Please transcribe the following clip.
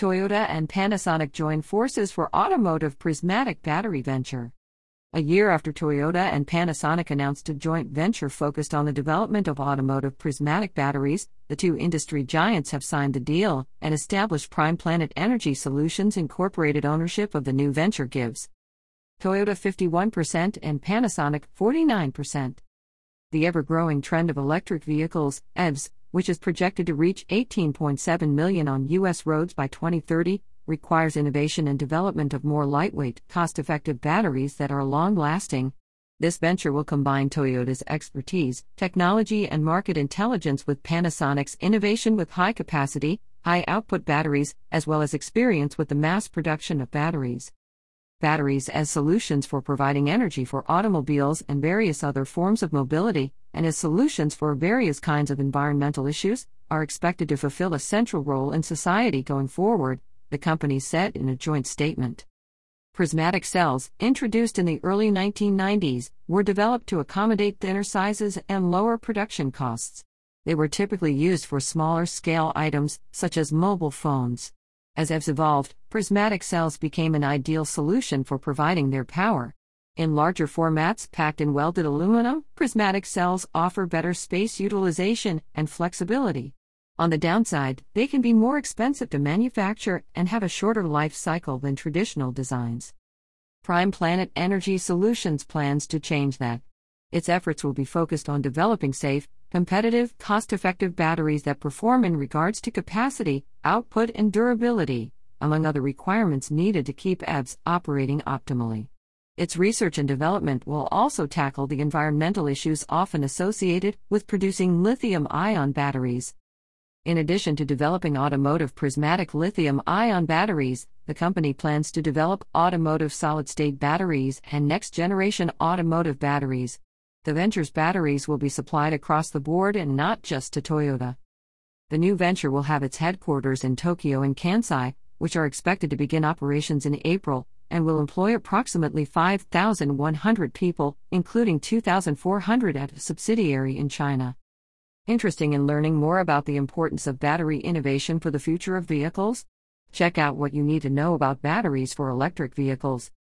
Toyota and Panasonic join forces for automotive prismatic battery venture. A year after Toyota and Panasonic announced a joint venture focused on the development of automotive prismatic batteries, the two industry giants have signed the deal and established Prime Planet Energy Solutions Incorporated ownership of the new venture gives Toyota 51% and Panasonic 49%. The ever-growing trend of electric vehicles, EVs, which is projected to reach 18.7 million on U.S. roads by 2030, requires innovation and development of more lightweight, cost-effective batteries that are long-lasting. This venture will combine Toyota's expertise, technology and market intelligence with Panasonic's innovation with high-capacity, high-output batteries, as well as experience with the mass production of batteries. Batteries as solutions for providing energy for automobiles and various other forms of mobility, and as solutions for various kinds of environmental issues, are expected to fulfill a central role in society going forward, the company said in a joint statement. Prismatic cells, introduced in the early 1990s, were developed to accommodate thinner sizes and lower production costs. They were typically used for smaller-scale items, such as mobile phones. As EVs evolved, prismatic cells became an ideal solution for providing their power. In larger formats packed in welded aluminum, prismatic cells offer better space utilization and flexibility. On the downside, they can be more expensive to manufacture and have a shorter life cycle than traditional designs. Prime Planet Energy Solutions plans to change that. Its efforts will be focused on developing safe, competitive, cost-effective batteries that perform in regards to capacity, output and durability, among other requirements needed to keep EVs operating optimally. Its research and development will also tackle the environmental issues often associated with producing lithium-ion batteries. In addition to developing automotive prismatic lithium-ion batteries, the company plans to develop automotive solid-state batteries and next-generation automotive batteries. The venture's batteries will be supplied across the board and not just to Toyota. The new venture will have its headquarters in Tokyo and Kansai, which are expected to begin operations in April, and will employ approximately 5,100 people, including 2,400 at a subsidiary in China. Interested in learning more about the importance of battery innovation for the future of vehicles? Check out what you need to know about batteries for electric vehicles.